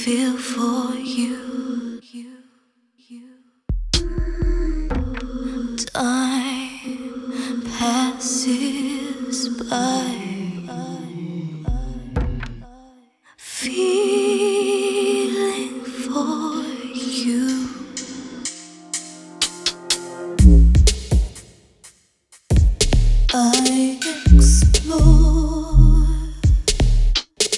feel for you. Time passes by, feeling for you. I explore